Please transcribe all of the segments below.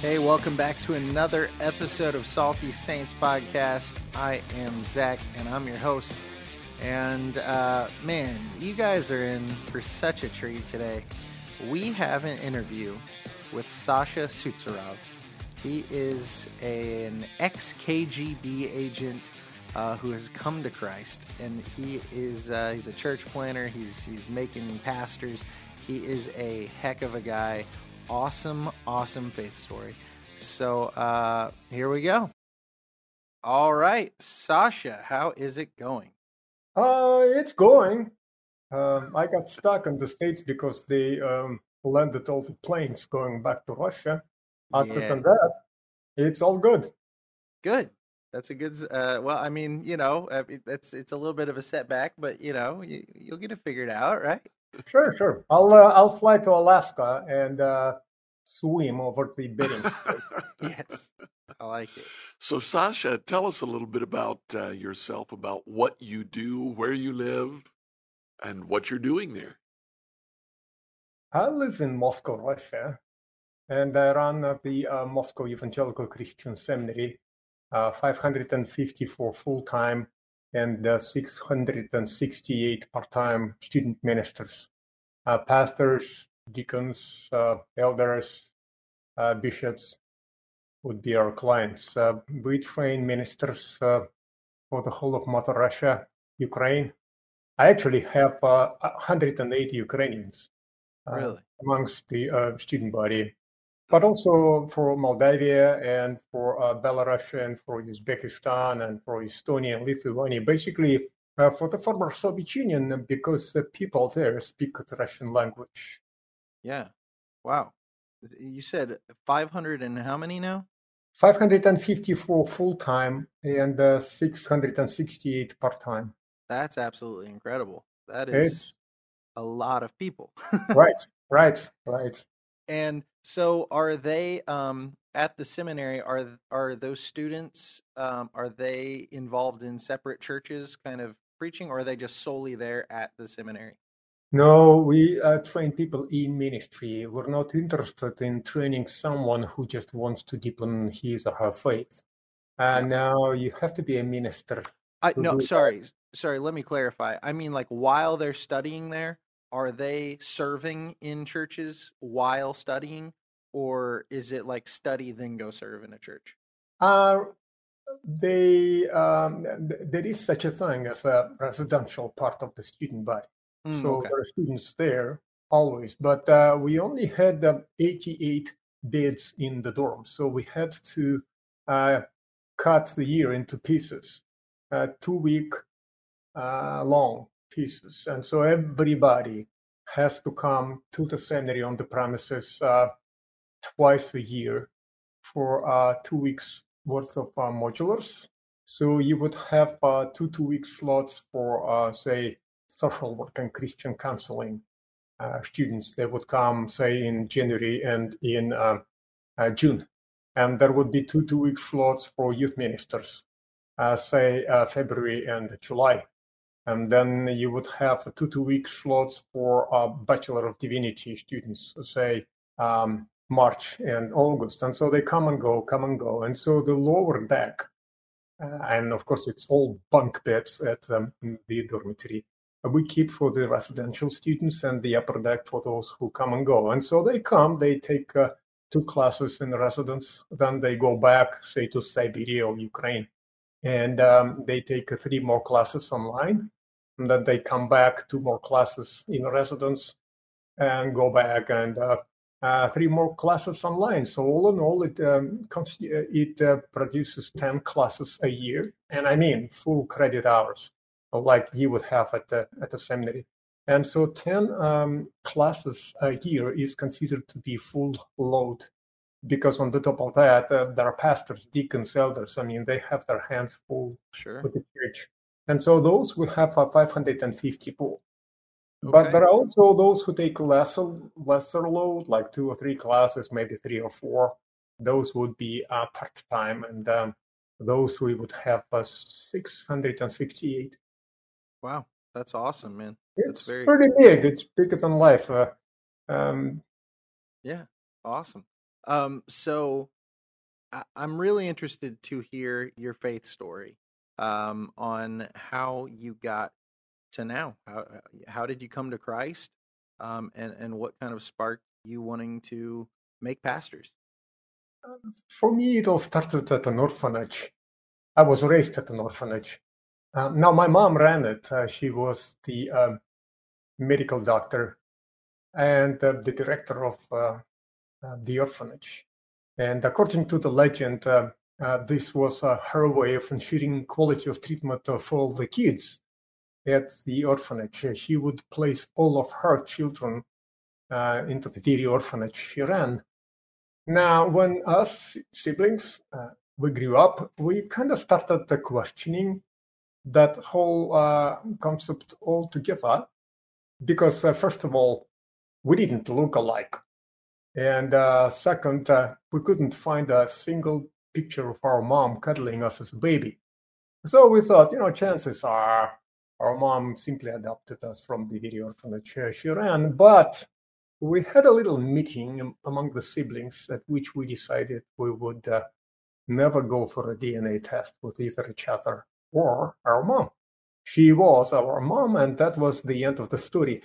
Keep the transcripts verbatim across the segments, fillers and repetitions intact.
Hey, welcome back to another episode of Salty Saints Podcast. I am Zach, and I'm your host. And, uh, man, you guys are in for such a treat today. We have an interview with Sasha Sutsarov. He is a, an ex-K G B agent uh, who has come to Christ, and he is uh, he's a church planner. He's he's making pastors. He is a heck of a guy. Awesome, awesome faith story. So uh, here we go. All right, Sasha, how is it going? Uh, it's going. Um, I got stuck in the States because they um, landed all the planes going back to Russia. Other Yeah, than that, it's all good. good. That's a good. Uh, well, I mean, you know, uh, it- that's it's a little bit of a setback, but you know, you, you'll get it figured out, right? Sure, sure. I'll uh, I'll fly to Alaska and uh, swim over the Bering Strait. Yes, I like it. So, Sasha, tell us a little bit about uh, yourself, about what you do, where you live, and what you're doing there. I live in Moscow, Russia, and I run uh, the uh, Moscow Evangelical Christian Seminary, uh, five hundred fifty-four full-time and uh, six hundred sixty-eight part-time student ministers, uh, pastors, deacons, uh, elders, uh, bishops would be our clients. Uh, we train ministers uh, for the whole of Mother Russia, Ukraine. I actually have uh, one hundred eighty Ukrainians uh, Really? amongst the uh, student body, but also for Moldavia and for uh, Belarus and for Uzbekistan and for Estonia and Lithuania. Basically, uh, for the former Soviet Union, because the people there speak the Russian language. Yeah. Wow. You said five hundred and how many now? five hundred fifty-four full-time and uh, six hundred sixty-eight part-time. That's absolutely incredible. That is It's a lot of people. right, right, right. And so, are they um, at the seminary? Are are those students? Um, are they involved in separate churches, kind of preaching, or are they just solely there at the seminary? No, we uh, train people in ministry. We're not interested in training someone who just wants to deepen his or her faith. Uh, Yeah. now you have to be a minister I to no, do that. sorry, sorry. Let me clarify. I mean, like while they're studying there, are they serving in churches while studying, or is it like study then go serve in a church? Uh, they um, th- there is such a thing as a residential part of the student body. Mm, So okay. there are students there always, but uh, we only had uh, eighty-eight beds in the dorm, so we had to uh, cut the year into pieces, uh, two week uh, long pieces, and so everybody has to come to the seminary on the premises uh, twice a year for uh, two weeks worth of uh, modulars. So you would have uh, two two-week slots for, uh, say, social work and Christian counseling uh, students. They would come, say, in January and in uh, uh, June. And there would be two two-week slots for youth ministers, uh, say, uh, February and July. And then you would have two two-week slots for uh, Bachelor of Divinity students, say, um, March and August. And so they come and go, come and go. And so the lower deck, uh, and of course it's all bunk beds at um, the dormitory, uh, we keep for the residential students, and the upper deck for those who come and go. And so they come, they take uh, two classes in residence, then they go back, say, to Siberia or Ukraine. And um, they take uh, three more classes online, and then they come back, two more classes in residence, and go back, and uh, uh, three more classes online. So all in all, it um, it uh, produces ten classes a year, and I mean full credit hours, like you would have at the at the seminary. And so ten um, classes a year is considered to be full load, because on the top of that, uh, there are pastors, deacons, elders. I mean, they have their hands full Sure. with the church. And so those will have uh, five hundred fifty people. But Okay. there are also those who take lesser lesser load, like two or three classes, maybe three or four. Those would be uh, part-time, and um, those we would have uh, six hundred sixty-eight. Wow, that's awesome, man. That's It's very pretty big. It's bigger than life. Uh, um, yeah, awesome. Um, so I, I'm really interested to hear your faith story um, on how you got to now. How how did you come to Christ, um, and and what kind of sparked you wanting to make pastors? For me, it all started at an orphanage. I was raised at an orphanage. Um, now, my mom ran it. Uh, she was the um, medical doctor and uh, the director of uh, uh, the orphanage. And according to the legend, uh, uh, this was uh, her way of ensuring quality of treatment of all the kids at the orphanage. Uh, She would place all of her children uh, into the very orphanage she ran. Now, when us siblings, uh, we grew up, we kind of started uh, questioning that whole uh, concept altogether because, uh, first of all, we didn't look alike. And uh, second, uh, we couldn't find a single picture of our mom cuddling us as a baby. So we thought, you know, chances are our mom simply adopted us from the very orphanage she ran. But we had a little meeting among the siblings at which we decided we would uh, never go for a D N A test with either each other or our mom. She was our mom, and that was the end of the story.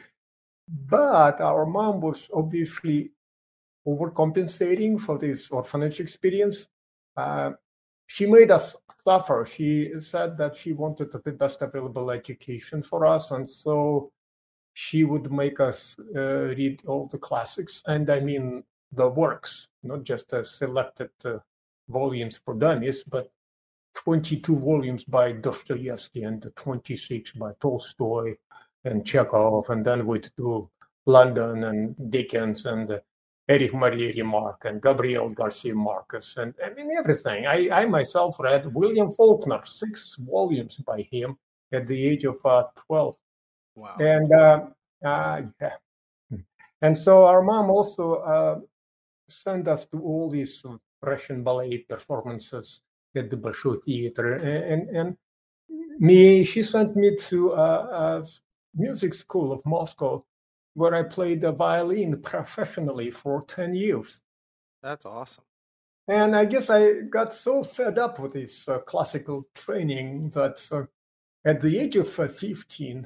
But our mom was obviously overcompensating for this orphanage experience. Uh, she made us suffer. She said that she wanted the best available education for us, and so she would make us uh, read all the classics, and I mean the works, not just uh, selected uh, volumes for dummies, but twenty-two volumes by Dostoevsky and twenty-six by Tolstoy and Chekhov, and then we'd do London and Dickens and uh, Erich Maria Remarque and Gabriel Garcia Marquez, and I mean everything. I, I myself read William Faulkner, six volumes by him at the age of uh, twelve. Wow. And uh, uh, yeah. And so our mom also uh, sent us to all these Russian ballet performances at the Bolshoi Theater. And, and, and me, she sent me to a, a music school of Moscow where I played the violin professionally for ten years. That's awesome. And I guess I got so fed up with this uh, classical training that uh, at the age of uh, fifteen,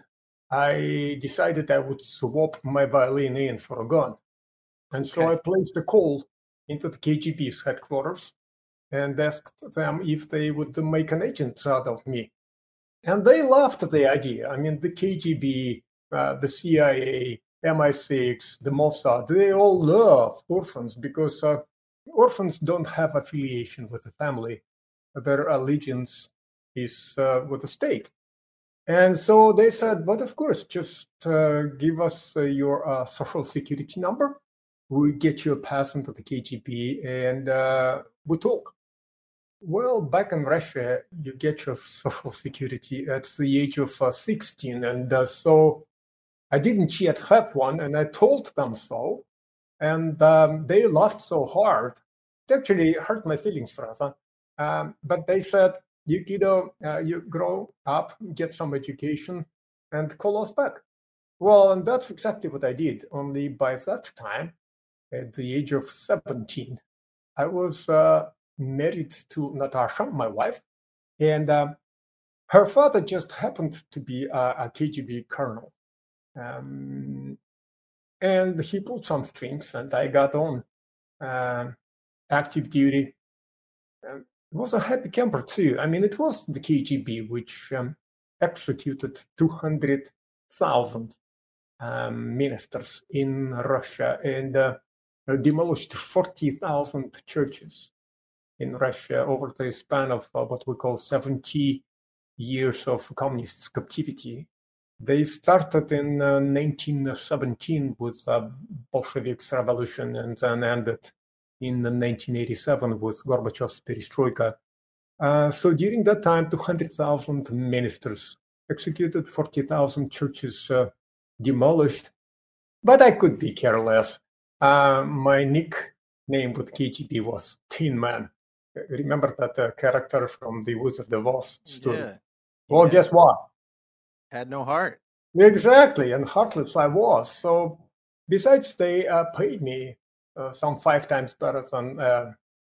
I decided I would swap my violin in for a gun. And so Okay. I placed a call into the K G B's headquarters and asked them if they would make an agent out of me. And they laughed at the idea. I mean, the K G B, uh, the C I A, M I six, the Mossad, they all love orphans because uh, orphans don't have affiliation with the family. Their allegiance is uh, with the state. And so they said, but of course, just uh, give us uh, your uh, social security number. We get you a pass into the K G B and uh, we talk. Well, back in Russia, you get your social security at the age of uh, sixteen. And uh, so I didn't yet have one, and I told them so. And um, they laughed so hard. It actually hurt my feelings, rather. Um, but they said, you kiddo, uh, you grow up, get some education, and call us back. Well, and that's exactly what I did. Only by that time, at the age of seventeen, I was uh, married to Natasha, my wife, and um, her father just happened to be a, a K G B colonel. Um, and he pulled some strings, and I got on uh, active duty. Um, it was a happy camper, too. I mean, it was the K G B which um, executed two hundred thousand um, ministers in Russia and uh, demolished forty thousand churches in Russia over the span of uh, what we call seventy years of communist captivity. They started in uh, nineteen seventeen with uh, Bolsheviks' revolution and then ended in nineteen eighty-seven with Gorbachev's perestroika. Uh, so during that time, two hundred thousand ministers executed, forty thousand churches uh, demolished. But I could be careless. Uh, my nickname with K G B was Tin Man. Remember that uh, character from the Wizard of Oz story? Yeah. Well, Yeah. guess what? Had no heart. Exactly, and heartless I was. So besides, they uh, paid me uh, some five times better than uh,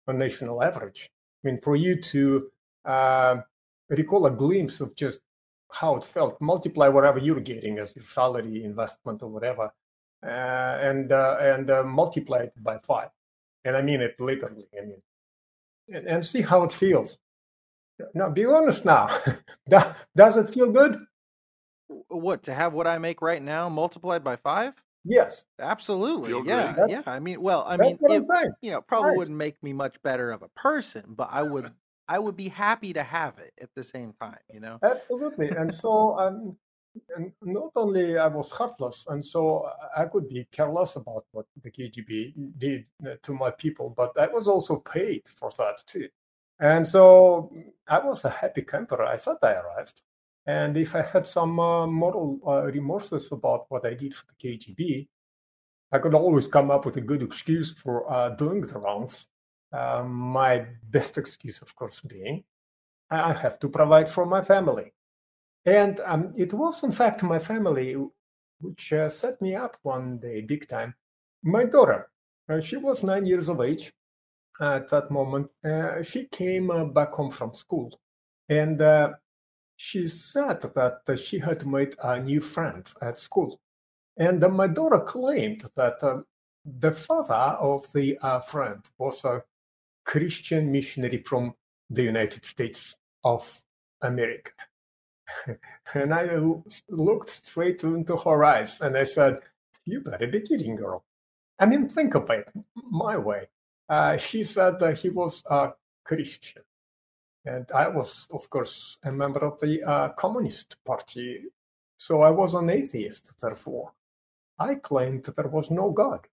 on national average. I mean, for you to uh, recall a glimpse of just how it felt, multiply whatever you're getting as your salary, investment, or whatever, uh, and uh, and uh, multiply it by five. And I mean it literally. I mean, and, and see how it feels. Now, be honest now. Does it feel good? What, to have what I make right now multiplied by five? Yes. Absolutely. Feel Yeah. great. Yeah. I mean, well, I That's mean, what I'm it, saying. you know, probably Right. wouldn't make me much better of a person, but I would, I would be happy to have it at the same time, you know? Absolutely. And so, um, and not only I was heartless, and so I could be careless about what the K G B did to my people, but I was also paid for that too. And so I was a happy camper. I thought I arrived. And if I had some uh, moral uh, remorses about what I did for the K G B, I could always come up with a good excuse for uh, doing the wrongs. Uh, my best excuse, of course, being I have to provide for my family. And um, it was, in fact, my family which uh, set me up one day big time. My daughter, uh, she was nine years of age at that moment. Uh, she came uh, back home from school. And uh, she said that uh, she had made a new friend at school. And uh, my daughter claimed that uh, the father of the uh, friend was a Christian missionary from the United States of America. And I looked straight into her eyes and I said, "You better be kidding, girl." I mean, think of it my way. Uh, she said that he was a Christian. And I was, of course, a member of the uh, Communist Party. So I was an atheist, therefore. I claimed there was no God.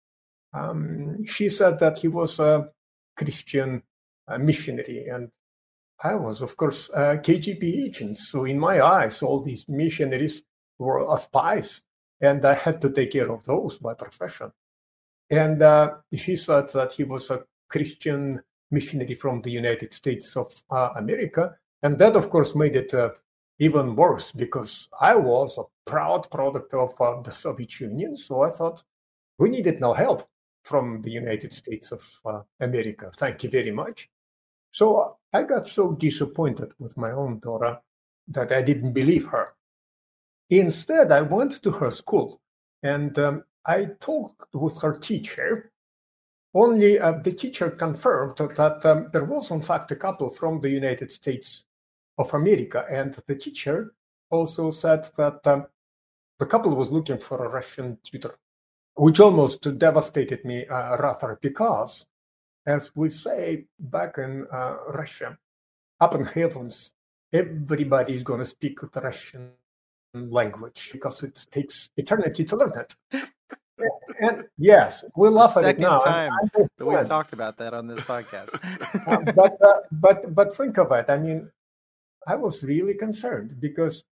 Um, she said that he was a Christian uh, missionary, and I was, of course, a K G B agent. So in my eyes, all these missionaries were uh, spies, and I had to take care of those by profession. And uh, she said that he was a Christian missionary from the United States of uh, America. And that, of course, made it uh, even worse because I was a proud product of uh, the Soviet Union. So I thought we needed no help from the United States of uh, America. Thank you very much. So I got so disappointed with my own daughter that I didn't believe her. Instead, I went to her school and um, I talked with her teacher. Only uh, the teacher confirmed that um, there was, in fact, a couple from the United States of America. And the teacher also said that um, the couple was looking for a Russian tutor, which almost devastated me uh, rather because, as we say back in uh, Russia, up in heavens, everybody is going to speak the Russian language because it takes eternity to learn it. And yes, we It's laugh the at it second now. time I that we've understand. talked about that on this podcast. Um, but uh, but but think of it. I mean, I was really concerned because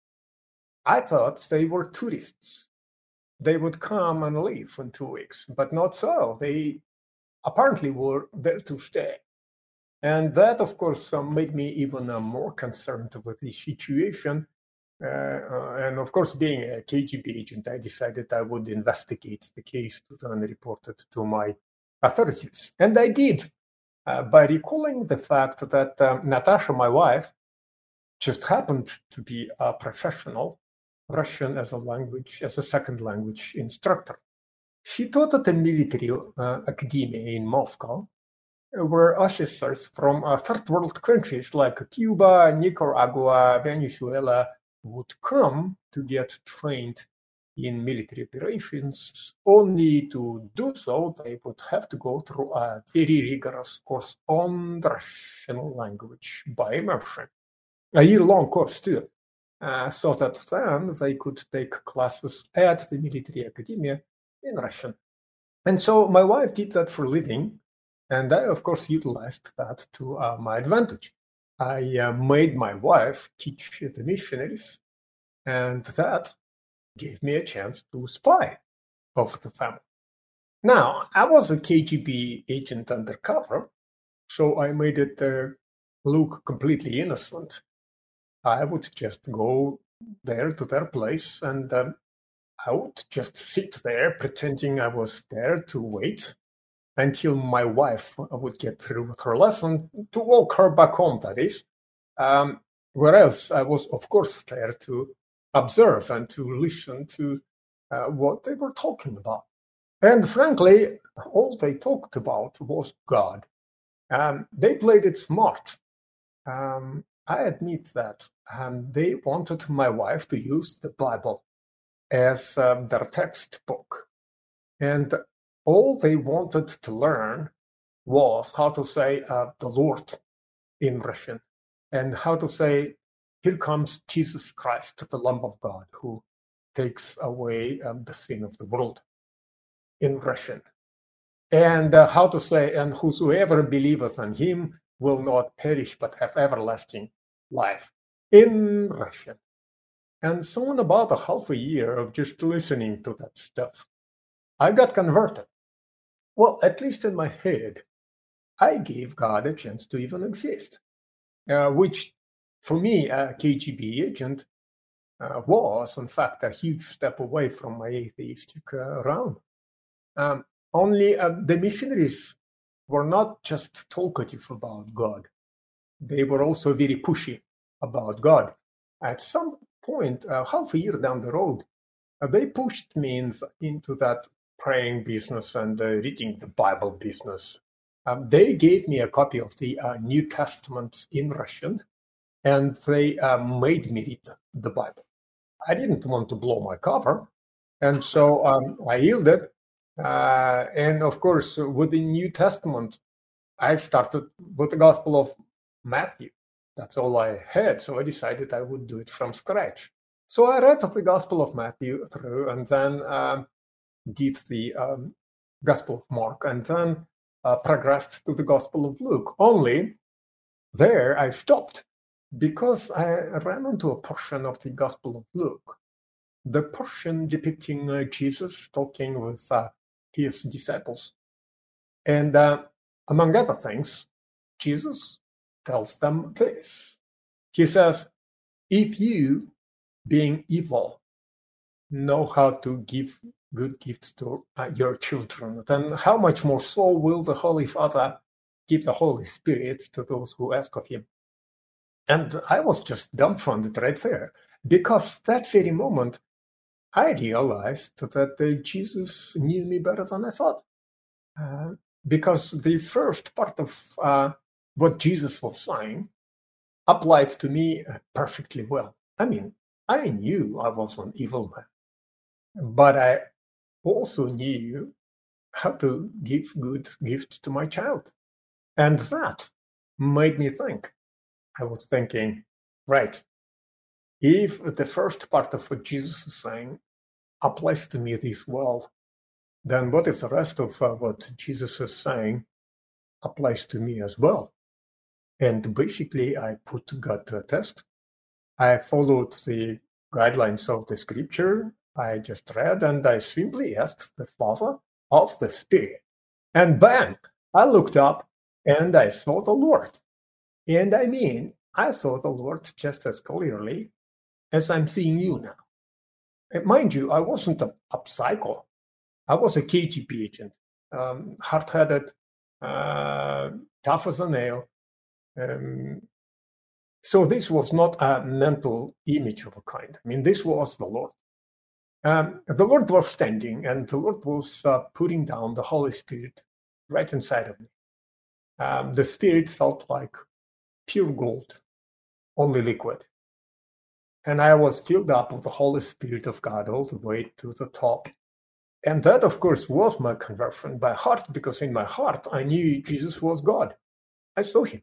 I thought they were tourists. They would come and leave in two weeks, but not so. They apparently were there to stay. And that, of course, uh, made me even uh, more concerned with the situation. Uh, uh, and of course, being a K G B agent, I decided I would investigate the case and report it to my authorities. And I did, uh, by recalling the fact that um, Natasha, my wife, just happened to be a professional Russian as a language, as a second language instructor. She taught at a military uh, academy in Moscow, where officers from uh, third world countries like Cuba, Nicaragua, Venezuela would come to get trained in military operations. Only to do so, they would have to go through a very rigorous course on the Russian language by immersion, a year-long course too, uh, so that then they could take classes at the military academia in Russian. And so my wife did that for a living. And I, of course, utilized that to uh, my advantage. I uh, made my wife teach the missionaries, and that gave me a chance to spy over the family. Now, I was a K G B agent undercover, so I made it uh, look completely innocent. I would just go there to their place, and um, I would just sit there pretending I was there to wait. until my wife would get through with her lesson, to walk her back home, that is. Um, whereas I was, of course, there to observe and to listen to uh, what they were talking about. And frankly, all they talked about was God. Um, they played it smart. Um, I admit that. Um, they wanted my wife to use the Bible as um, their textbook. And all they wanted to learn was how to say uh, the Lord in Russian, and how to say, here comes Jesus Christ, the Lamb of God, who takes away um, the sin of the world, in Russian. And uh, how to say, and whosoever believeth on him will not perish but have everlasting life, in Russian. And so in about a half a year of just listening to that stuff, I got converted. Well, at least in my head, I gave God a chance to even exist, uh, which for me, a K G B agent, uh, was in fact a huge step away from my atheistic uh, realm. Um, only uh, the missionaries were not just talkative about God. They were also very pushy about God. At some point, uh, half a year down the road, uh, they pushed me in, into that praying business and uh, reading the Bible business. Um, they gave me a copy of the uh, New Testament in Russian, and they uh, made me read the Bible. I didn't want to blow my cover, and so um, I yielded. Uh, and of course, with the New Testament, I started with the Gospel of Matthew. That's all I had, so I decided I would do it from scratch. So I read the Gospel of Matthew through, and then um, did the um, Gospel of Mark, and then uh, progressed to the Gospel of Luke. Only there I stopped, because I ran into a portion of the Gospel of Luke, the portion depicting uh, Jesus talking with uh, his disciples. And uh, among other things, Jesus tells them this. He says, if you, being evil, know how to give good gifts to uh, your children, then how much more so will the Holy Father give the Holy Spirit to those who ask of him? And I was just dumbfounded right there, because that very moment, I realized that uh, Jesus knew me better than I thought. Uh, because the first part of uh, what Jesus was saying applied to me perfectly well. I mean, I knew I was an evil man, but I also knew how to give good gifts to my child. And that made me think. I was thinking, right, if the first part of what Jesus is saying applies to me this well, then what if the rest of uh, what Jesus is saying applies to me as well? And basically, I put God to a test. I followed the guidelines of the scripture I just read, and I simply asked the Father of the Spirit. And bang, I looked up and I saw the Lord. And I mean, I saw the Lord just as clearly as I'm seeing you now. And mind you, I wasn't a, a psycho. I was a K G B agent, um, hard-headed, uh, tough as a nail. Um, so this was not a mental image of a kind. I mean, this was the Lord. Um, the Lord was standing, and the Lord was uh, putting down the Holy Spirit right inside of me. Um, the Spirit felt like pure gold, only liquid. And I was filled up with the Holy Spirit of God all the way to the top. And that, of course, was my conversion by heart, because in my heart, I knew Jesus was God. I saw him.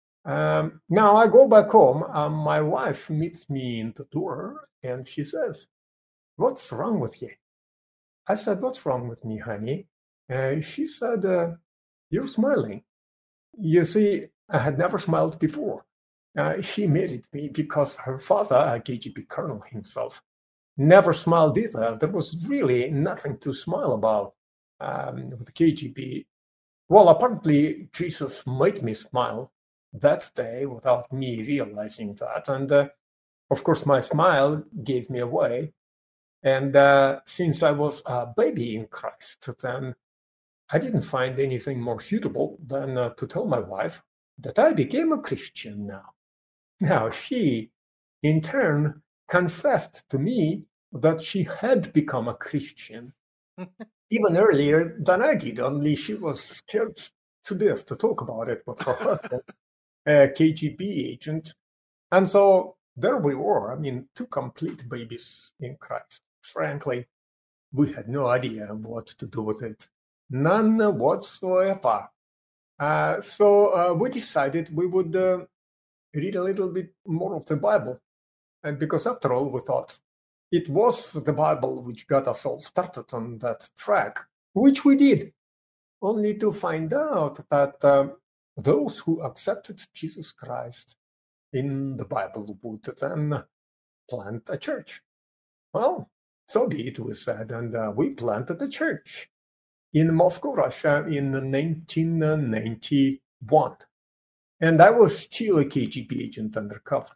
Um, now I go back home. Um, my wife meets me in the door, and she says, "What's wrong with you?" I said, "What's wrong with me, honey?" Uh, she said, uh, "You're smiling." You see, I had never smiled before. Uh, she married me because her father, a K G B colonel himself, never smiled either. There was really nothing to smile about um, with the K G B. Well, apparently, Jesus made me smile that day without me realizing that. And uh, of course, my smile gave me away. And uh, since I was a baby in Christ, then I didn't find anything more suitable than uh, to tell my wife that I became a Christian now. Now, she, in turn, confessed to me that she had become a Christian even earlier than I did, only she was scared to death to talk about it with her husband, a K G B agent. And so there we were, I mean, two complete babies in Christ. Frankly, we had no idea what to do with it. None whatsoever. Uh, so uh, we decided we would uh, read a little bit more of the Bible. And because after all, we thought it was the Bible which got us all started on that track, which we did, only to find out that uh, those who accepted Jesus Christ in the Bible would then plant a church. Well, so be it, we said, and uh, we planted a church in Moscow, Russia in nineteen ninety-one. And I was still a K G B agent undercover.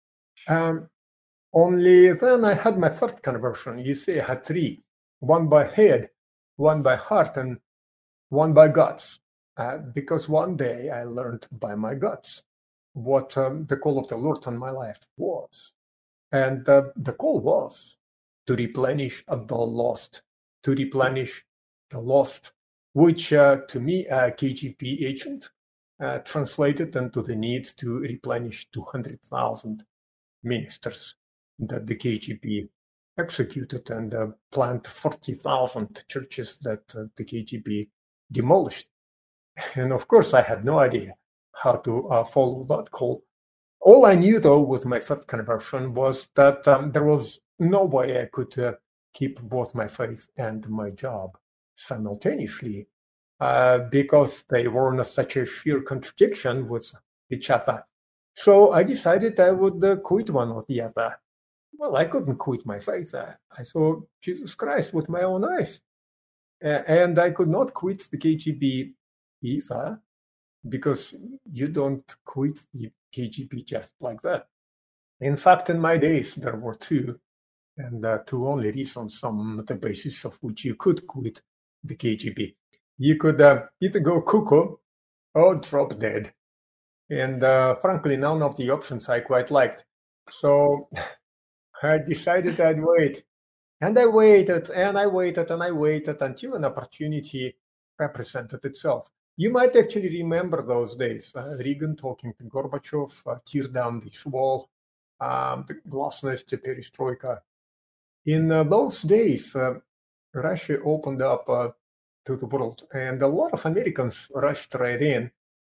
Um, only then I had my third conversion. You see, I had three, one by head, one by heart, and one by guts. Uh, because one day I learned by my guts what um, the call of the Lord on my life was. And uh, the call was to replenish the lost, to replenish the lost, which uh, to me, a K G B agent, uh, translated into the need to replenish two hundred thousand ministers that the K G B executed and uh, plant forty thousand churches that uh, the K G B demolished. And of course, I had no idea how to uh, follow that call. All I knew, though, with my third conversion was that um, there was no way I could uh, keep both my faith and my job simultaneously, uh, because they were in such a sheer contradiction with each other. So I decided I would uh, quit one or the other. Well, I couldn't quit my faith. Uh, I saw Jesus Christ with my own eyes. Uh, and I could not quit the K G B either, because you don't quit the K G B just like that. In fact, in my days, there were two, and uh, two only reasons on the basis of which you could quit the K G B. You could uh, either go cuckoo or drop dead. And uh, frankly, none of the options I quite liked. So I decided I'd wait. And I waited, and I waited, and I waited until an opportunity represented itself. You might actually remember those days. Uh, Reagan talking to Gorbachev, uh, tear down this wall, um, the glasnost, the perestroika. In uh, those days, uh, Russia opened up uh, to the world, and a lot of Americans rushed right in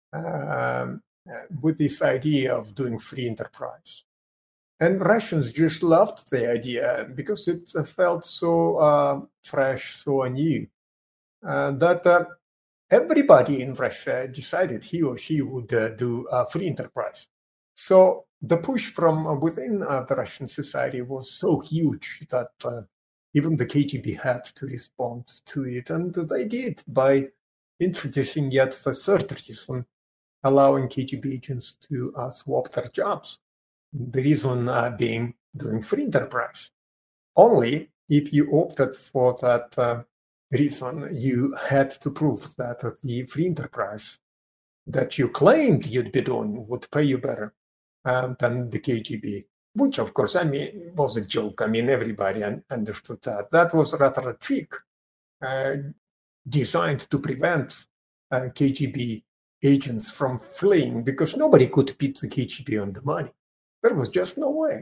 um, with this idea of doing free enterprise. And Russians just loved the idea because it uh, felt so uh, fresh, so new, uh, that uh, everybody in Russia decided he or she would uh, do uh, free enterprise. So the push from within uh, the Russian society was so huge that uh, even the K G B had to respond to it. And they did by introducing yet the third reason, allowing K G B agents to uh, swap their jobs. The reason uh, being doing free enterprise. Only if you opted for that uh, reason, you had to prove that the free enterprise that you claimed you'd be doing would pay you better uh, than the K G B, which, of course, I mean, was a joke. I mean, everybody un- understood that. That was rather a trick uh, designed to prevent uh, K G B agents from fleeing, because nobody could beat the K G B on the money. There was just no way.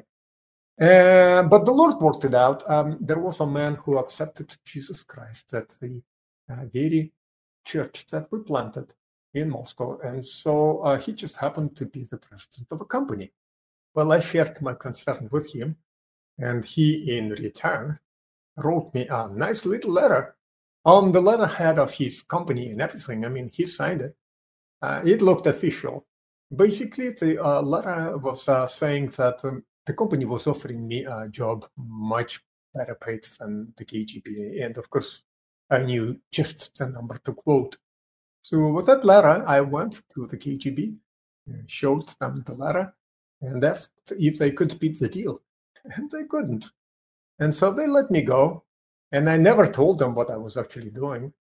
Uh, but the Lord worked it out. Um, there was a man who accepted Jesus Christ at the uh, very church that we planted in Moscow. And so uh, he just happened to be the president of a company. Well, I shared my concern with him, and he, in return, wrote me a nice little letter on the letterhead of his company and everything. I mean, he signed it. Uh, it looked official. Basically, the uh, letter was uh, saying that um, the company was offering me a job much better paid than the K G B. And of course, I knew just the number to quote. So with that letter, I went to the K G B, showed them the letter, and asked if they could beat the deal. And they couldn't. And so they let me go. And I never told them what I was actually doing.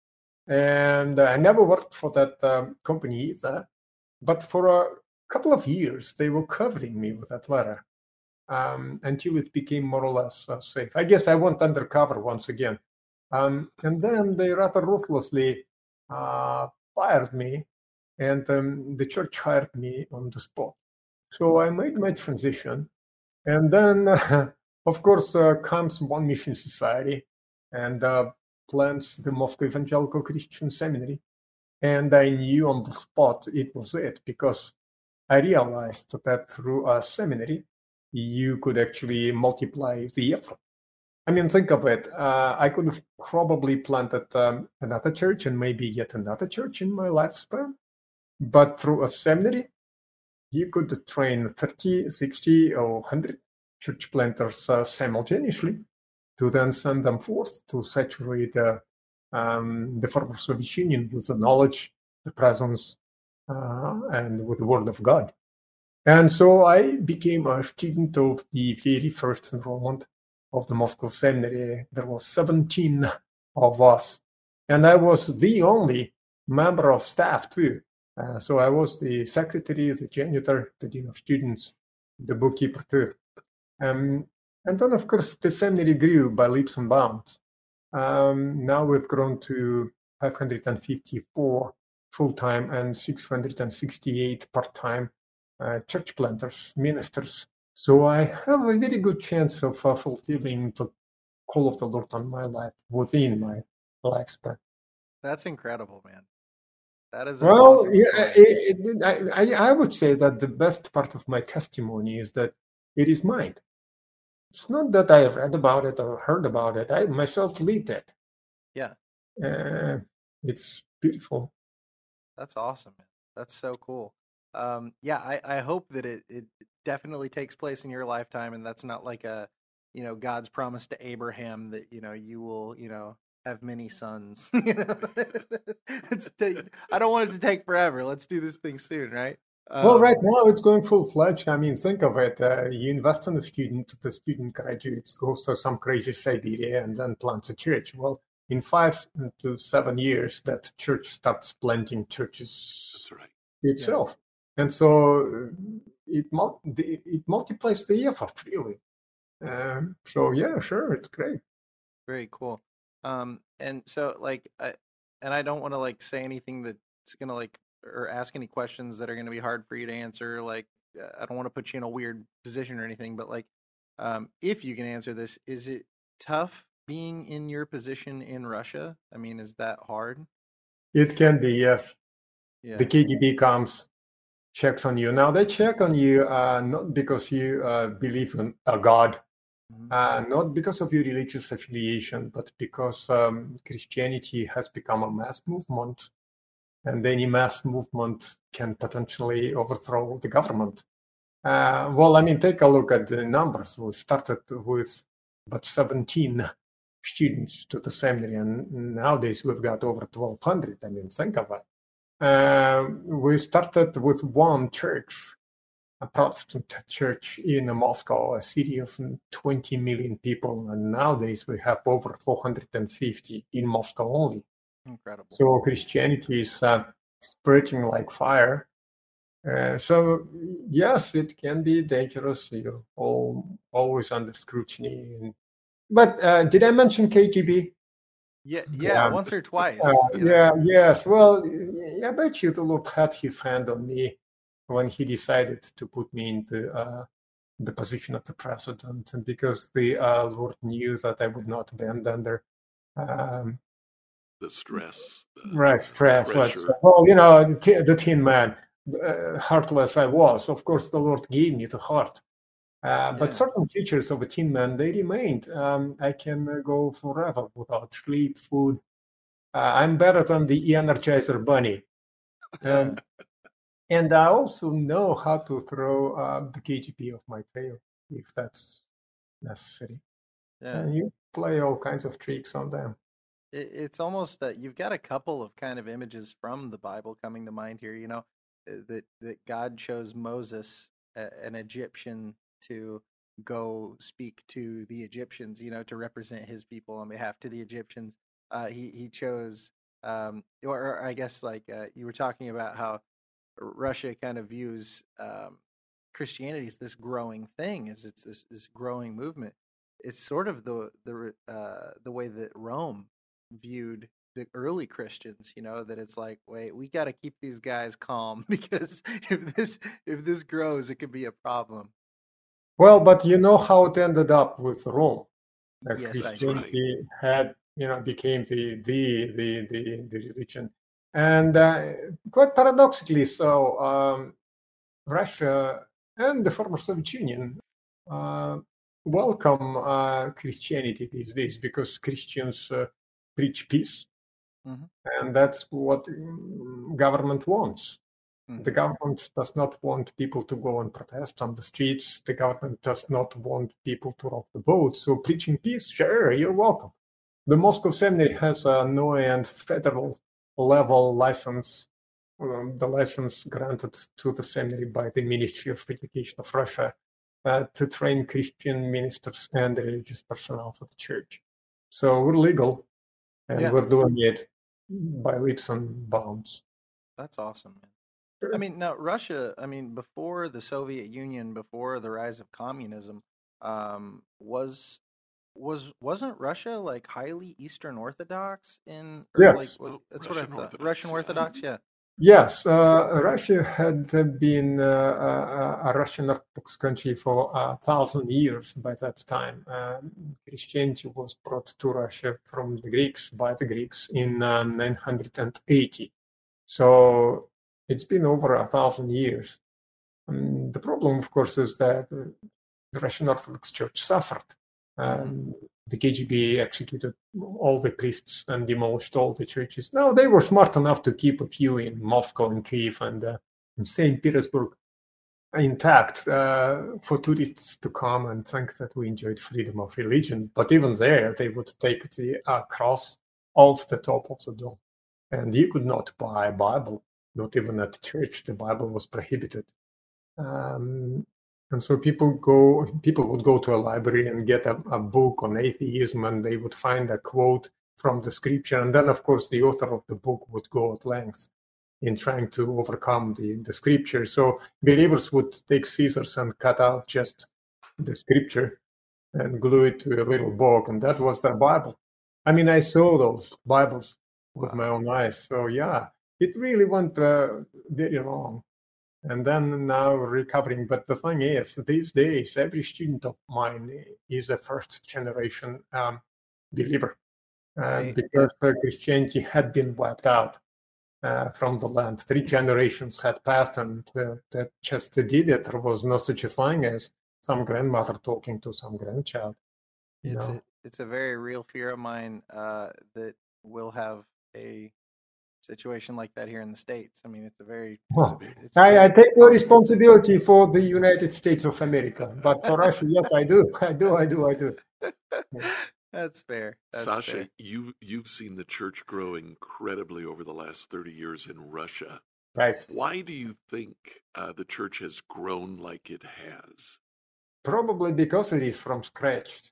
And I never worked for that um, company either. But for a couple of years, they were covering me with that letter um, until it became more or less uh, safe. I guess I went undercover once again. Um, and then they rather ruthlessly uh, fired me, and um, the church hired me on the spot. So I made my transition. And then, uh, of course, uh, comes One Mission Society and uh, plans the Moscow Evangelical Christian Seminary. And I knew on the spot it was it, because I realized that through a seminary, you could actually multiply the effort. I mean, think of it. Uh, I could have probably planted um, another church and maybe yet another church in my lifespan. But through a seminary, you could train thirty, sixty, or one hundred church planters uh, simultaneously to then send them forth to saturate uh, um, the former Soviet Union with the knowledge, the presence, uh, and with the Word of God. And so I became a student of the very first enrollment of the Moscow Seminary. There were seventeen of us, and I was the only member of staff too. Uh, so I was the secretary, the janitor, the dean of students, the bookkeeper too. Um, and then, of course, the seminary grew by leaps and bounds. Um, now we've grown to five hundred fifty-four full-time and six hundred sixty-eight part-time uh, church planters, ministers. So I have a very good chance of uh, fulfilling the call of the Lord on my life within my lifespan. That's incredible, man. That is an Well, awesome yeah, story. it, it, I, I would say that the best part of my testimony is that it is mine. It's not that I read about it or heard about it. I myself lived it. Yeah. Uh, it's beautiful. That's awesome, man. That's so cool. Um, yeah, I, I hope that it, it definitely takes place in your lifetime, and that's not like a, you know, God's promise to Abraham that, you know, you will, you know, have many sons. You know, it's take, I don't want it to take forever. Let's do this thing soon, right? Well, right Um, now it's going full-fledged. I mean, think of it. Uh, you invest in a student, the student graduates, goes to some crazy Siberia and then plants a church. Well, in five to seven years, that church starts planting churches That's right. itself. And so uh, it, mul- the- it multiplies the effort, really. Um, so, yeah, sure, it's great. Very cool. Um, and so like, I, and I don't want to like say anything that's gonna like or ask any questions that are gonna be hard for you to answer. Like, uh, I don't want to put you in a weird position or anything, but like, um, if you can answer this, is it tough being in your position in Russia? I mean, is that hard? It can be, yes. Yeah. The K G B comes, checks on you. Now, they check on you uh, not because you uh, believe in a God, Mhm. Uh, not because of your religious affiliation, but because um, Christianity has become a mass movement, and any mass movement can potentially overthrow the government. Uh, well, I mean, take a look at the numbers. We started with about seventeen students to the seminary, and nowadays we've got over twelve hundred. I mean, think of it. Uh, we started with one church, a Protestant church in Moscow, a city of twenty million people, and nowadays we have over four hundred fifty in Moscow only. Incredible. So Christianity is uh, spreading like fire. Uh, so yes, it can be dangerous. You're all, always under scrutiny. And, but uh, did I mention K G B? Yeah, yeah, Yeah. once or twice. Uh, You know? yeah, yes. Well, I bet you the Lord had his hand on me when he decided to put me into uh, the position of the president, and because the uh, Lord knew that I would not bend under um, The stress, the right stress. Let's say. pressure. Well, you know, the, t- the Tin Man, uh, heartless I was. Of course, the Lord gave me the heart. Uh, but Yeah. certain features of a Tin Man, they remained. Um, I can uh, go forever without sleep, food. Uh, I'm better than the Energizer Bunny. Um, and I also know how to throw uh, the K G B off my tail if that's necessary. Yeah. And you play all kinds of tricks on them. It, it's almost uh, you've got a couple of kind of images from the Bible coming to mind here. You know, uh, that that God chose Moses, a, an Egyptian, to go speak to the Egyptians. You know, to represent His people on behalf to the Egyptians. Uh, he he chose Um, or, or I guess like uh, you were talking about how Russia kind of views um, Christianity as this growing thing, as it's this, this growing movement. It's sort of the the uh, the way that Rome viewed the early Christians. You know, that it's like, wait, we got to keep these guys calm because if this if this grows, it could be a problem. Well, but you know how it ended up with Rome. Uh, Yes, I do. Christianity had, you know, became the the the the, the religion, and uh, quite paradoxically, so um, Russia and the former Soviet Union uh, welcome uh, Christianity these days because Christians uh, preach peace, Mhm. and that's what mm, government wants. The Mhm. government does not want people to go and protest on the streets. The government does not want people to rock the boat. So preaching peace, sure, you're welcome. The Moscow Seminary has a N O E and federal level license, um, the license granted to the seminary by the Ministry of Education of Russia uh, to train Christian ministers and religious personnel for the church. So we're legal, and Yeah. we're doing it by leaps and bounds. That's awesome, man. I mean, now Russia, I mean, before the Soviet Union, before the rise of communism, um, was was wasn't Russia like highly Eastern Orthodox in, or like Yes. what, Oh, that's what I Russian thought. Orthodox, Russian yeah. Orthodox, yeah. Yes, uh, Russia had been uh, a, a Russian Orthodox country for a thousand years by that time. Um, Christianity was brought to Russia from the Greeks, by the Greeks, in uh, nine hundred eighty. So it's been over a thousand years. Um, the problem, of course, is that uh, the Russian Orthodox Church suffered. Mm-hmm. Um, the K G B executed all the priests and demolished all the churches. Now, they were smart enough to keep a few in Moscow and Kiev and uh, in Saint Petersburg intact uh, for tourists to come and think that we enjoyed freedom of religion. But even there, they would take the uh, cross off the top of the dome. And you could not buy a Bible, not even at church. The Bible was prohibited. Um, and so people go, people would go to a library and get a, a book on atheism, and they would find a quote from the scripture, and then, of course, the author of the book would go at length in trying to overcome the, the scripture. So believers would take scissors and cut out just the scripture and glue it to a little book, and that was their Bible. I mean, I saw those Bibles with Wow. my own eyes. So yeah, it really went uh, very wrong. And then now recovering. But the thing is, these days, every student of mine is a first generation um, believer uh, I, because uh, Christianity had been wiped out uh, from the land. Three generations had passed, and uh, that just did it. There was no such a thing as some grandmother talking to some grandchild. You it's know? a, it's a very real fear of mine uh, that we'll have a situation like that here in the States. I mean, it's a very, it's a, it's a I, very I take no possible. responsibility for the United States of America, but for Russia, yes, I do. I do, I do, I do. Yeah. That's fair. That's Sasha, fair. you you've seen the church grow incredibly over the last thirty years in Russia. Right. Why do you think uh, the church has grown like it has? Probably because it is from scratch.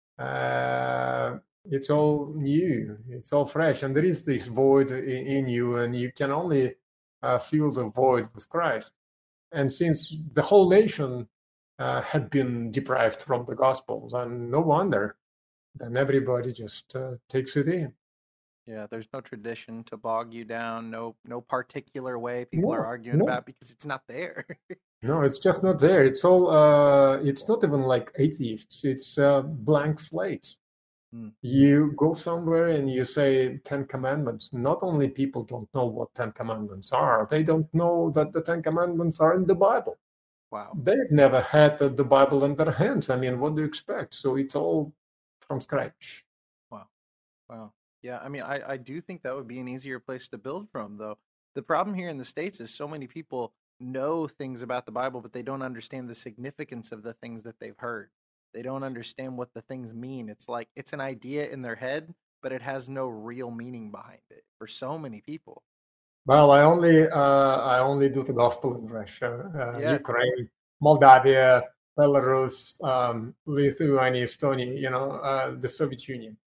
Uh, it's all new, it's all fresh, and there is this void in, in you, and you can only uh, fill the void with Christ. And since the whole nation uh, had been deprived from the Gospels, and no wonder, then everybody just uh, takes it in. Yeah, there's no tradition to bog you down. No, no particular way people No, are arguing no. about because it's not there. No, it's just not there. It's all. Uh, it's not even like atheists. It's uh, blank slates. Hmm. You go somewhere and you say Ten Commandments. Not only people don't know what Ten Commandments are, they don't know that the Ten Commandments are in the Bible. Wow. They've never had the, the Bible in their hands. I mean, what do you expect? So it's all from scratch. Wow. Wow. Yeah, I mean, I, I do think that would be an easier place to build from, though. The problem here in the States is so many people know things about the Bible, but they don't understand the significance of the things that they've heard. They don't understand what the things mean. It's like it's an idea in their head, but it has no real meaning behind it for so many people. Well, I only uh, I only do the gospel in Russia, uh, Yeah. Ukraine, Moldavia, Belarus, um, Lithuania, Estonia. You know, uh, the Soviet Union.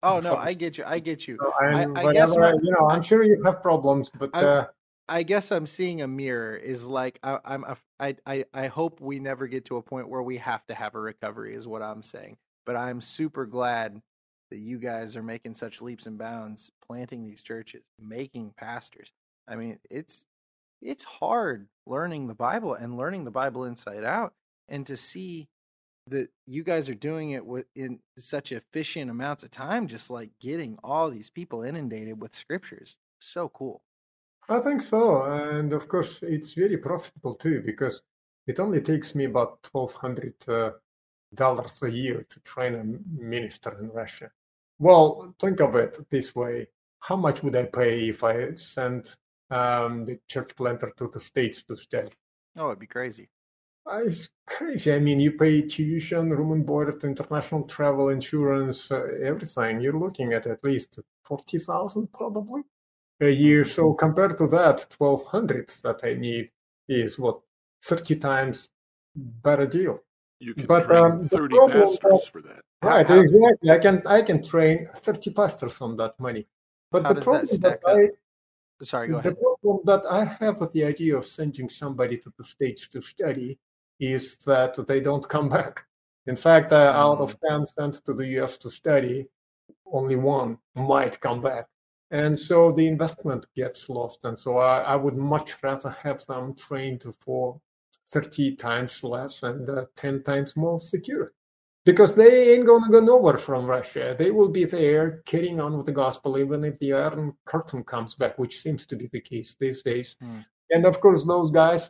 Oh no, I get you. I get you. So I I'm I guess whatever, my you know, I I'm sure you have problems, but I, uh, I guess I'm seeing a mirror is like I, I'm a, I, I I hope we never get to a point where we have to have a recovery is what I'm saying. But I'm super glad that you guys are making such leaps and bounds, planting these churches, making pastors. I mean, it's it's hard learning the Bible and learning the Bible inside out, and to see that you guys are doing it with in such efficient amounts of time, just like getting all these people inundated with scriptures. So cool. I think so. And of course, it's very profitable too, because it only takes me about twelve hundred uh, dollars a year to train a minister in Russia. Well, think of it this way. How much would I pay if I sent um, the church planter to the States to study? Oh, it'd be crazy. Uh, It's crazy. I mean, you pay tuition, room and board, international travel, insurance, uh, everything. You're looking at at least forty thousand probably a year. Mm-hmm. So compared to that, twelve hundred that I need is what, thirty times better deal. You can But train um, the thirty problem that, pastors for that. How right, how exactly. I can I can train thirty pastors on that money. But how the does that problem that stack up? I Sorry, go the ahead. problem that I have with the idea of sending somebody to the States to study is that they don't come back. In fact, uh, out Mm, of ten sent to the U S to study, only one might come back. And so the investment gets lost. And so I, I would much rather have them trained for thirty times less and uh, ten times more secure. Because they ain't going to go nowhere from Russia. They will be there carrying on with the gospel, even if the Iron Curtain comes back, which seems to be the case these days. mm, And of course, those guys,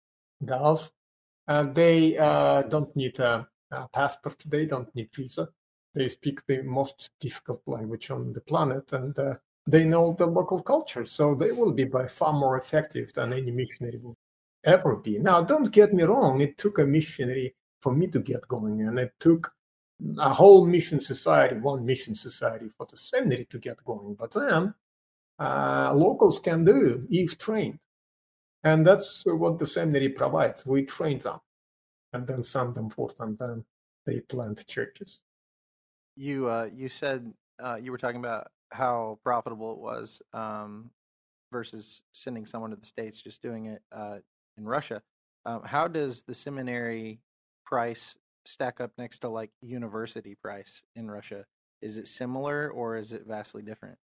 gals, uh, they uh, don't need a, a passport. They don't need visa. They speak the most difficult language on the planet, and uh, they know the local culture. So they will be by far more effective than any missionary will ever be. Now, don't get me wrong. It took a missionary for me to get going, and it took a whole mission society, one mission society for the seminary to get going. But then uh, locals can do if trained. And that's what the seminary provides. We train them and then send them forth, and then they plant churches. You uh you said uh you were talking about how profitable it was um versus sending someone to the States, just doing it uh in Russia. Um, how does the seminary price stack up next to like university price in Russia? Is it similar or is it vastly different?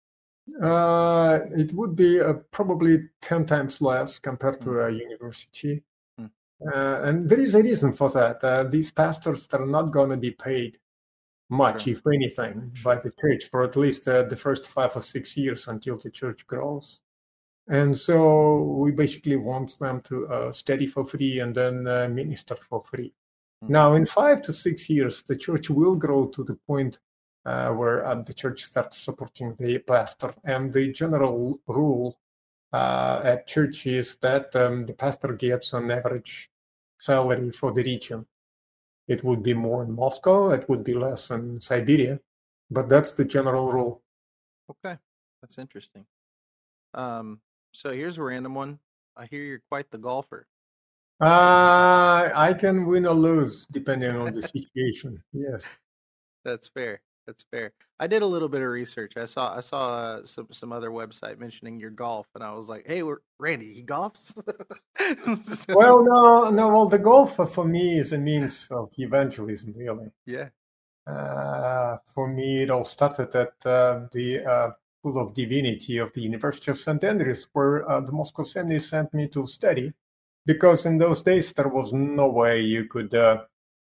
Uh, it would be uh, probably ten times less compared Mm, to a university. mm, Uh, and there is a reason for that. Uh, these pastors are not going to be paid much, sure. if anything, by the church for at least uh, the first five or six years until the church grows. And so we basically want them to uh, study for free and then uh, minister for free. Mm, Now, in five to six years, the church will grow to the point uh, where uh, the church starts supporting the pastor. And the general rule uh, at church is that um, the pastor gets an average salary for the region. It would be more in Moscow, it would be less in Siberia, but that's the general rule. okay. That's interesting. Um, so here's a random one. I hear you're quite the golfer. Uh, I can win or lose depending on the situation. Yes. That's fair. That's fair. I did a little bit of research. I saw I saw uh, some some other website mentioning your golf, and I was like, "Hey, we're, Randy, he golfs." So, Well, no, no. Well, the golf for me is a means of evangelism, really. yeah. Uh, for me, it all started at uh, the uh, School of Divinity of the University of Saint Andrews, where uh, the Moscow Seminary sent me to study, because in those days there was no way you could uh,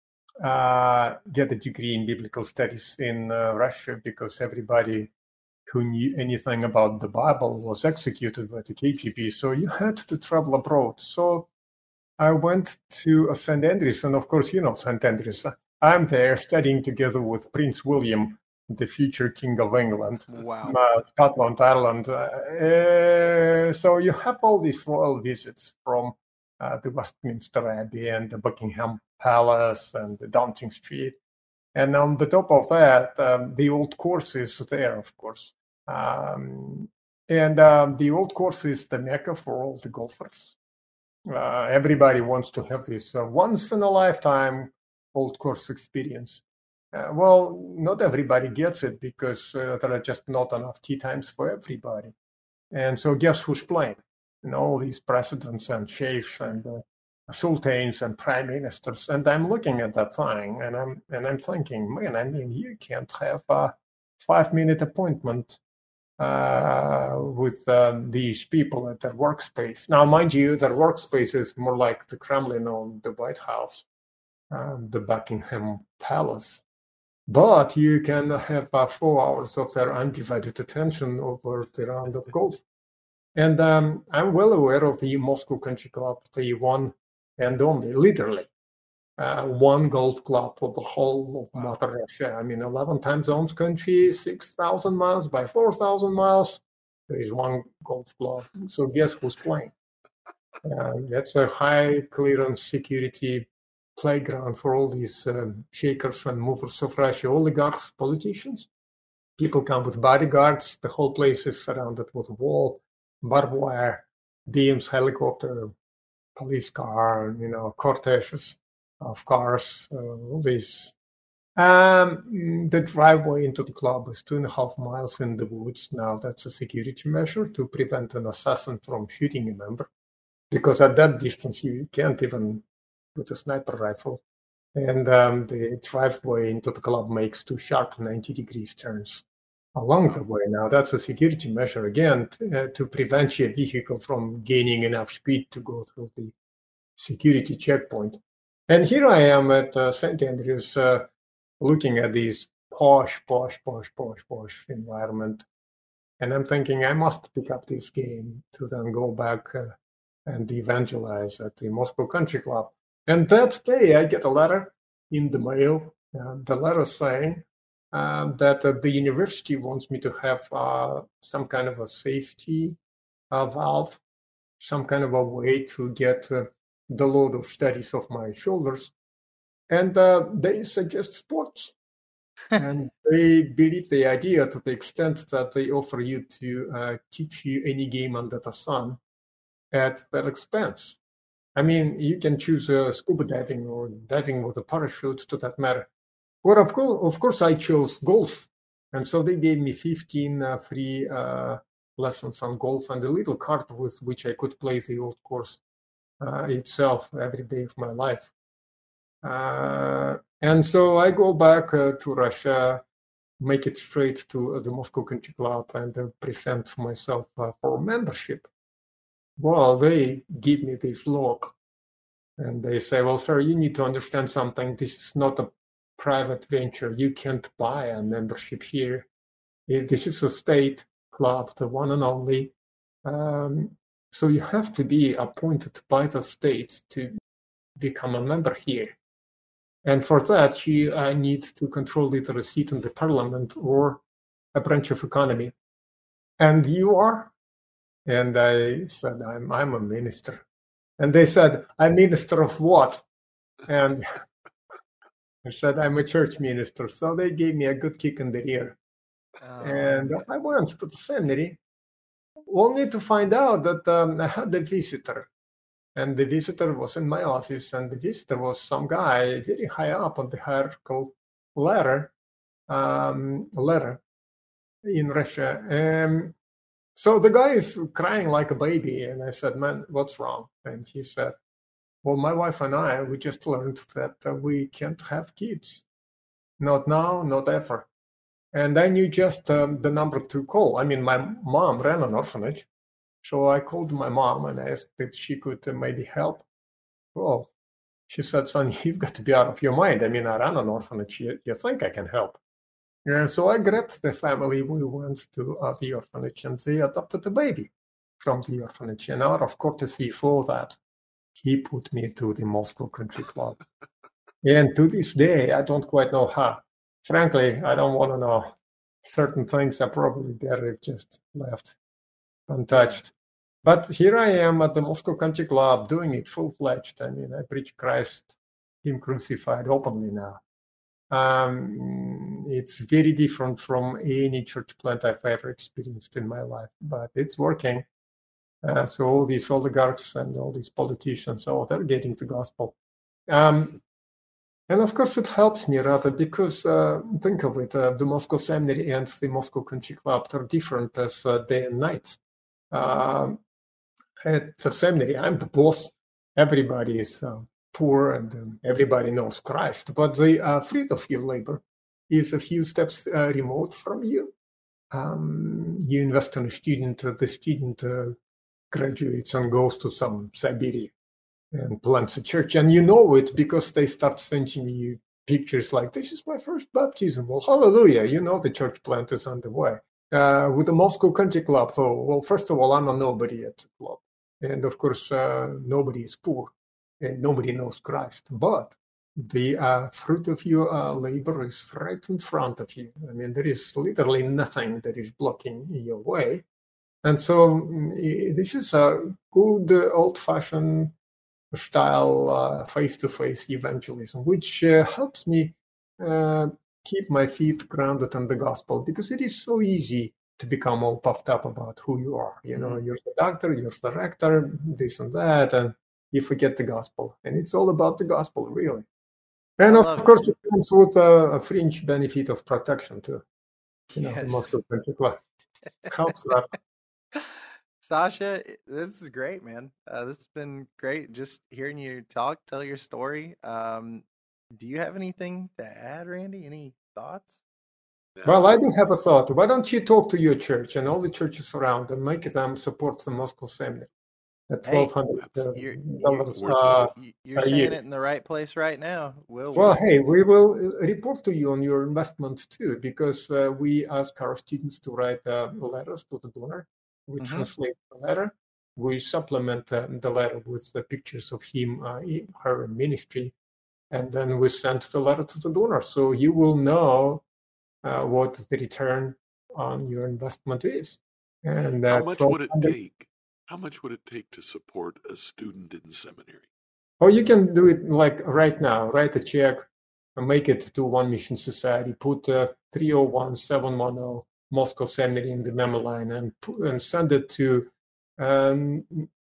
uh, get a degree in biblical studies in uh, Russia, because everybody who knew anything about the Bible was executed by the K G B. So you had to travel abroad. So I went to uh, Saint Andrews, and of course, you know Saint Andrews. I'm there studying together with Prince William, the future King of England, Wow. uh, Scotland, Ireland. Uh, uh, so you have all these royal visits from uh, the Westminster Abbey and the Buckingham Palace and the Downing Street. And on the top of that, um, the old course is there, of course. Um, and um, the old course is the mecca for all the golfers. Uh, everybody wants to have this uh, once in a lifetime old course experience. Uh, well, not everybody gets it because uh, there are just not enough tea times for everybody. And so guess who's playing? You know, all these presidents and sheikhs and uh, sultans and prime ministers. And I'm looking at that thing and I'm and I'm thinking, man, I mean, you can't have a five-minute appointment uh, with uh, these people at their workspace. Now, mind you, their workspace is more like the Kremlin or the White House, um, the Buckingham Palace. But you can have uh, four hours of their undivided attention over the round of golf. And um, I'm well aware of the Moscow Country Club, the one and only, literally, uh, one golf club for the whole of Mother Russia. I mean, eleven time zones country, six thousand miles by four thousand miles. There is one golf club. So guess who's playing? Uh, that's a high clearance security playground for all these um, shakers and movers of Russia, oligarchs, politicians. People come with bodyguards. The whole place is surrounded with a wall, barbed wire, beams, helicopter, police car, you know, corteges of cars, uh, all these. Um, the driveway into the club is two and a half miles in the woods. Now that's a security measure to prevent an assassin from shooting a member, because at that distance you can't even with a sniper rifle. And um, the driveway into the club makes two sharp ninety degrees turns along the way. Now that's a security measure again to, uh, to prevent your vehicle from gaining enough speed to go through the security checkpoint. And here I am at uh, Saint Andrews uh, looking at this posh, posh, posh, posh, posh environment. And I'm thinking I must pick up this game to then go back uh, and evangelize at the Moscow Country Club. And that day I get a letter in the mail, uh, the letter saying um, that uh, the university wants me to have uh, some kind of a safety uh, valve, some kind of a way to get uh, the load of studies off my shoulders. And uh, they suggest sports. And they believe the idea to the extent that they offer you to uh, teach you any game under the sun at their expense. I mean, you can choose uh, scuba diving or diving with a parachute, to that matter. Well, of course, of course, I chose golf, and so they gave me fifteen uh, free uh, lessons on golf and a little cart with which I could play the old course uh, itself every day of my life. Uh, and so I go back uh, to Russia, make it straight to uh, the Moscow Country Club, and uh, present myself uh, for membership. Well, they give me this look, and they say, well, sir, you need to understand something. This is not a private venture. You can't buy a membership here. This is a state club, the one and only. Um, so you have to be appointed by the state to become a member here. And for that, you uh, need to control either a seat in the parliament or a branch of economy. And you are? And I said, I'm, I'm a minister. And they said, I'm minister of what? And I said, I'm a church minister. So they gave me a good kick in the rear. Oh. And I went to the seminary, only to find out that um, I had a visitor. And the visitor was in my office, and the visitor was some guy very high up on the hierarchical ladder, um, ladder in Russia. Um, So the guy is crying like a baby, and I said, man, what's wrong? And he said, well, my wife and I, we just learned that uh, we can't have kids. Not now, not ever. And I knew just um, the number to call. I mean, my mom ran an orphanage. So I called my mom and asked if she could uh, maybe help. Well, she said, son, you've got to be out of your mind. I mean, I ran an orphanage. You, you think I can help? Yeah, so I grabbed the family, we went to uh, the orphanage, and they adopted a baby from the orphanage. And out of courtesy for that, he put me to the Moscow Country Club. And to this day, I don't quite know how. Frankly, I don't want to know. Certain things are probably better if just left untouched. But here I am at the Moscow Country Club doing it full-fledged. I mean, I preach Christ, Him crucified openly now. Um, it's very different from any church plant I've ever experienced in my life, but it's working. Uh, so all these oligarchs and all these politicians, oh, they're getting the gospel. Um, And of course, it helps me rather because, uh, think of it, uh, the Moscow Seminary and the Moscow Country Club are different as uh, day and night. Uh, at the seminary, I'm the boss. Everybody is uh, poor and um, everybody knows Christ. But the uh, fruit of your labor is a few steps uh, remote from you. Um, you invest in a student, uh, the student uh, graduates and goes to some Siberia and plants a church, and you know it because they start sending you pictures like, this is my first baptism. Well, hallelujah, you know the church plant is on the way. Uh, with the Moscow Country Club, though, well, first of all, I'm a nobody at the club. And of course, uh, nobody is poor and nobody knows Christ. But the uh, fruit of your uh, labor is right in front of you. I mean, there is literally nothing that is blocking your way. And so this is a good uh, old-fashioned style uh, face-to-face evangelism, which uh, helps me uh, keep my feet grounded in the gospel, because it is so easy to become all puffed up about who you are. You know, mm-hmm. You're the doctor, you're the rector, this and that, and you forget the gospel. And it's all about the gospel, really. And of course, it comes with a, a fringe benefit of protection, too. You know, yes. The Moscow Country Club helps that. Sasha, this is great, man. Uh, this has been great. Just hearing you talk, tell your story. Um, do you have anything to add, Randy? Any thoughts? Well, I do have a thought. Why don't you talk to your church and all the churches around and make them support the Moscow Seminary at twelve hundred dollars uh, you're, you're saying year. It in the right place right now. We'll, well, hey, we will report to you on your investment too, because uh, we ask our students to write uh, letters to the donor. We mm-hmm. translate the letter. We supplement uh, the letter with the pictures of him, uh, her ministry, and then we send the letter to the donor. So you will know uh, what the return on your investment is. And uh, how much would it take? How much would it take to support a student in seminary? Oh, you can do it like right now. Write a check, and make it to One Mission Society. Put uh, three oh one seven one oh. Moscow Seminary in the memo line, and and send it to um,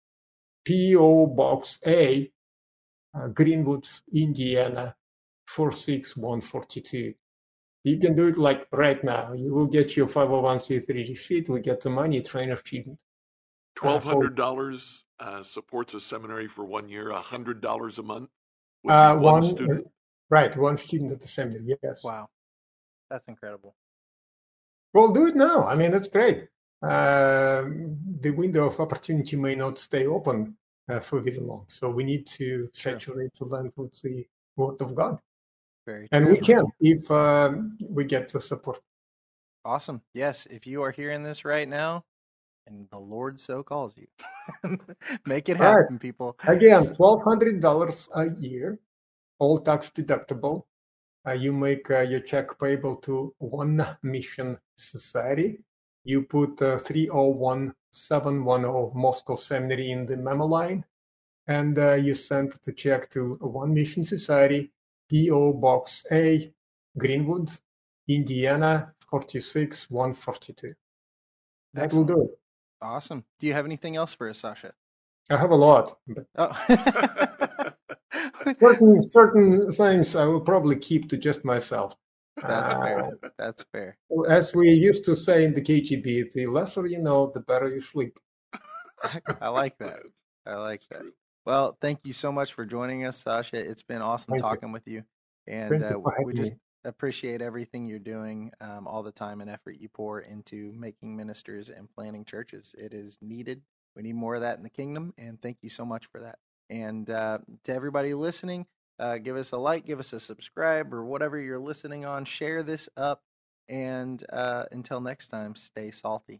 P O Box A, uh, Greenwood, Indiana, four six one four two. You can do it like right now. You will get your five oh one c three receipt. We get the money, train a student. Twelve hundred dollars uh, supports a seminary for one year. A hundred dollars a month. Uh, one, one student. Uh, right, one student at the seminary. Yes. Wow, that's incredible. Well, do it now. I mean, that's great. Uh, the window of opportunity may not stay open uh, for very long. So we need to sure. saturate the land with the word of God. Very and true. we can if um, we get the support. Awesome. Yes, if you are hearing this right now, and the Lord so calls you, make it happen, right. people. Again, twelve hundred dollars a year, all tax deductible. Uh, you make uh, your check payable to One Mission Society. You put uh, three oh one seven one oh Moscow Seminary in the memo line, and uh, you send the check to One Mission Society, P O Box A, Greenwood, Indiana, four six one four two. That Excellent. Will do it. Awesome. Do you have anything else for us, Sasha? I have a lot. But... Oh. certain, certain things I will probably keep to just myself. That's uh, fair. That's fair. As we used to say in the K G B, the lesser you know, the better you sleep. I like that. I like that. Well, thank you so much for joining us, Sasha. It's been awesome thank talking you. With you. And uh, we just me. appreciate everything you're doing, um, all the time and effort you pour into making ministers and planning churches. It is needed. We need more of that in the kingdom, and thank you so much for that. And uh, to everybody listening, uh, give us a like, give us a subscribe, or whatever you're listening on. Share this up, and uh, until next time, stay salty.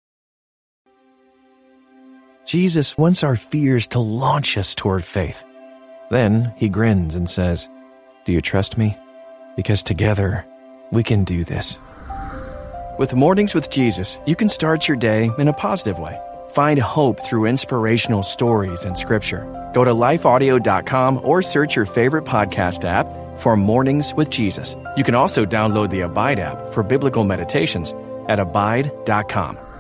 Jesus wants our fears to launch us toward faith. Then he grins and says, "Do you trust me? Because together we can do this." With Mornings with Jesus, you can start your day in a positive way. Find hope through inspirational stories and scripture. Go to life audio dot com or search your favorite podcast app for Mornings with Jesus. You can also download the Abide app for biblical meditations at abide dot com.